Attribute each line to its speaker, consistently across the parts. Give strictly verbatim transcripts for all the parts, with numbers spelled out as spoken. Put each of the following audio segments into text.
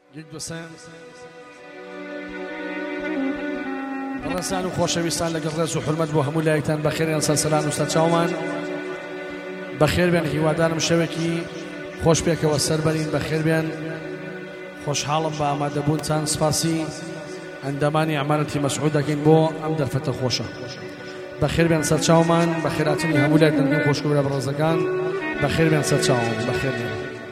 Speaker 1: یک دو سێ ڕێزان و خۆشەویستان لەگەڵ ڕێز و حورمەت بۆ هەموو لایەکتان بەخێریان سەرسەلام و سەرچاومان بەخێر بێن. هیوادارم شەوێکی خۆش پێکەوە سەر بەرین. بەخێر بێن. خۆشحاڵم بە ئامادەبوونتان. سپاسی ئەندەمانی عمارەتی مەسعود دەکەین بۆ ئەم دەرفەتە خۆشە. بەخێر بێن سەرچاومان. بەخێراتنی هەموو لایەکتان خۆشکەورە بەڕێزەکان. بەخێر بێن سەرچاومان. بەخێر بێن.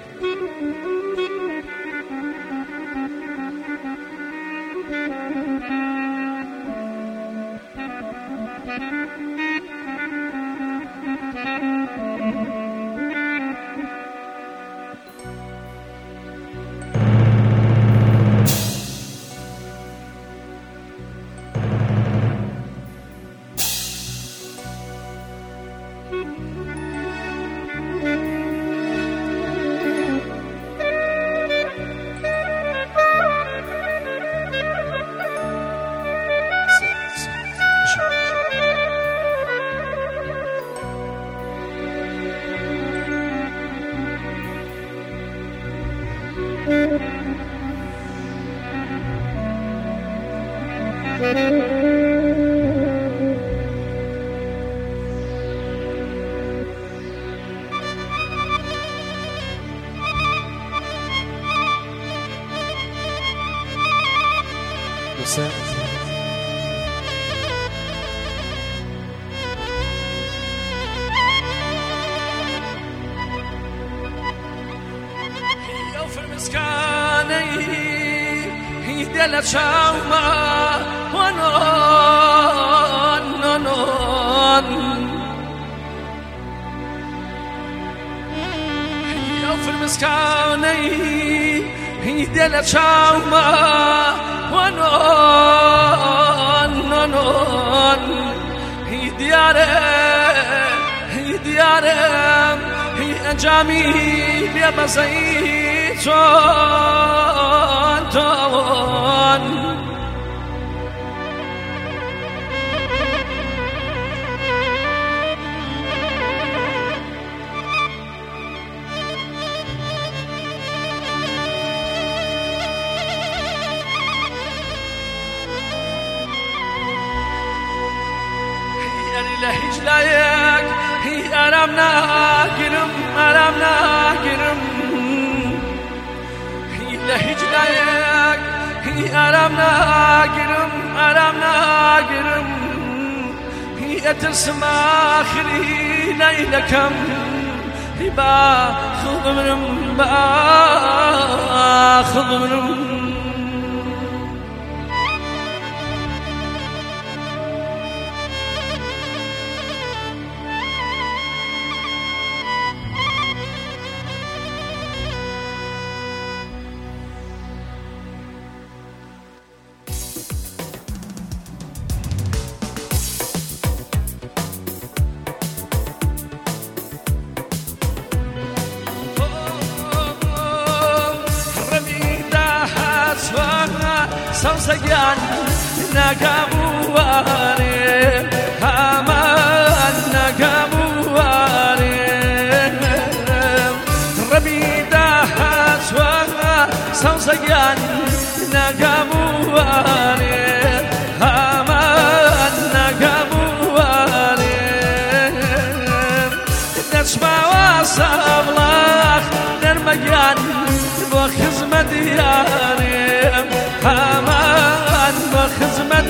Speaker 2: سوسگان نگمواره همان نگمواره ربیده هسوا سوسگان نگمواره همان نگمواره نشما واسبلاخ نرمگان با خدمت یارم همان بخدمت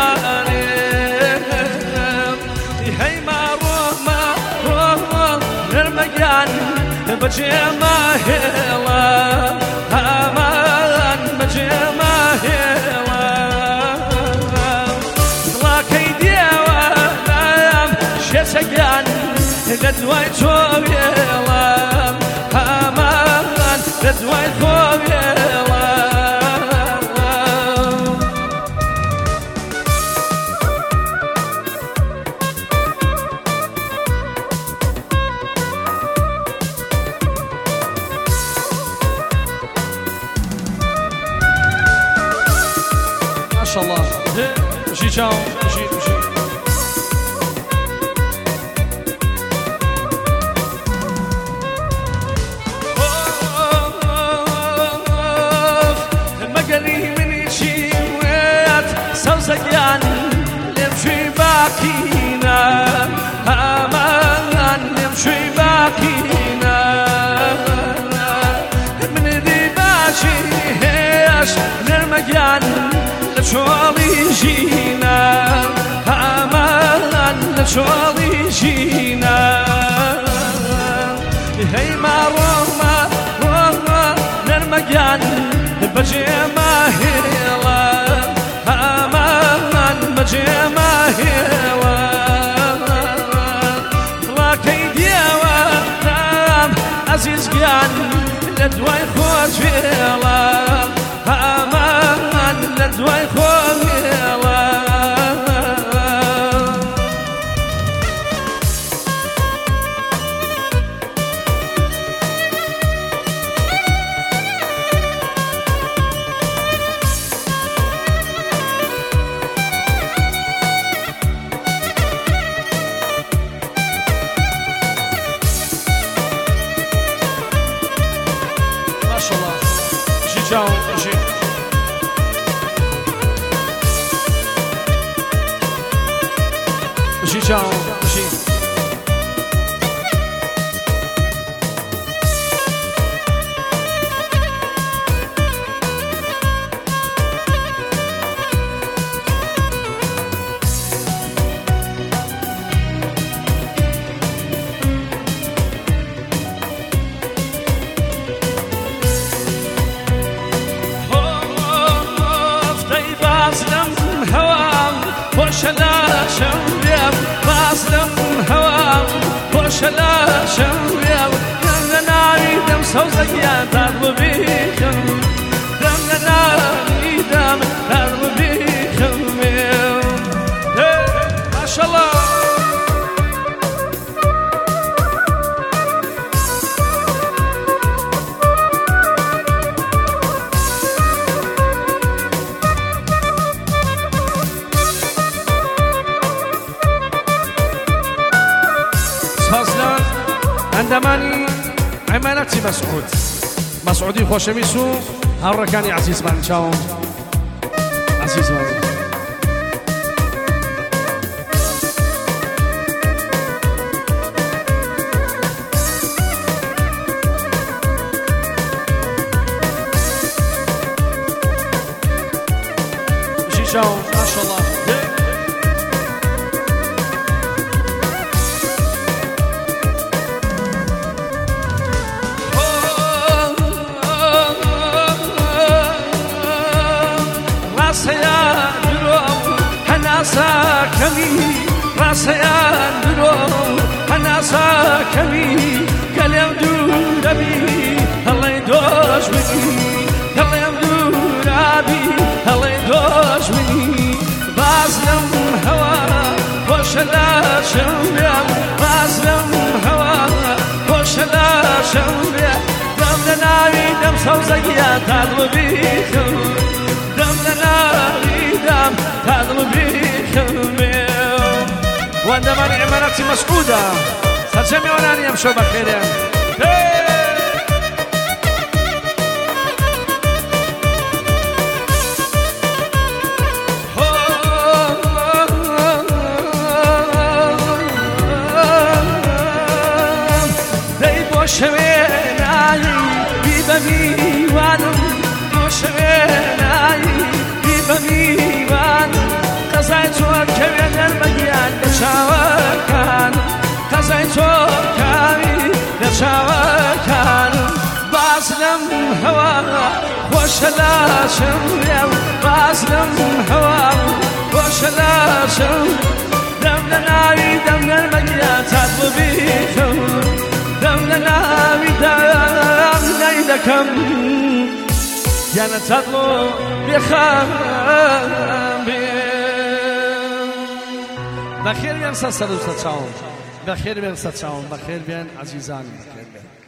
Speaker 2: یارم هی ما رو ما رو نرمگان بجمع هلا همان بجمع هلا لاکی دیوانم شتگان لدوای تویلم همان لدوای تویلم
Speaker 1: ما شاء الله. مشي جاو مشي مشي
Speaker 2: گیان لمشوی باقینا همان لمشوی باقینا من دی باشی هیش نرمگیان لشوالی جینا همان لشوالی جینا هی ما روما روما نرمگیان بجی ما هیلا همان بجی ما هیلا لاکی دیوا نام عزیز گیان لدوای خود فیلا همان لدوای خود فیلا Ciao, così. Così, ciao, così. وشلا شويب باسلم هوام وشلا شويب دم ناري دم صوزك يا درب بيكم دم ناري دم درب بيكم ما شاء الله عندماني عمالتي مسعود مسعودي خوشميسو هالركاني عزيز بان شاو عزيز بان شي شاو ما شاء الله ساكمي راسيان برو أنا ساكمي قلم دوربي الله يدوش مني الله يدور أبي الله يدوش مني بازلم هوا وشلا شويا بازلم هوا وشلا شويا دم لناوي دم صوزقيا تطلبي دم لناوي دم تطلبي وعندما عمارتي مسعودة سجمي وناني يمشوا بخير شويناي بيبني وانم شويناي بيبني وانم قزايتو كوين المجيان بشاوكان قزايتو كامي بشاوكان باسلم هوا وشلا شميو باسلم هوا وشلا شم دم لناوي دم المجيان تطلبيكم دم لناوي دم ليلكم يانا تطلب بخام بخير بين سلسلة وستشاون بخير بين ستشاون بخير بين عزيزان بخير بين